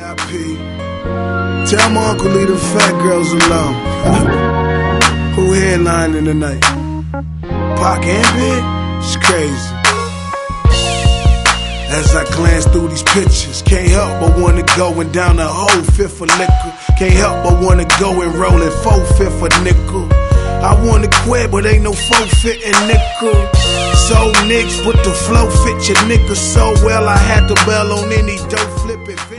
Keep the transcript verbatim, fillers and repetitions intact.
I P. Tell my uncle leave the fat girls alone. Who headlining tonight? Pac and Big? It's crazy. As I glance through these pictures, can't help but wanna go and down a whole fifth of liquor. Can't help but wanna go and roll it four fifth of nickel. I wanna quit, but ain't no forfeiting nickel. So Knicks, but the flow fit your nigga so well, I had to bail on any dope flipping.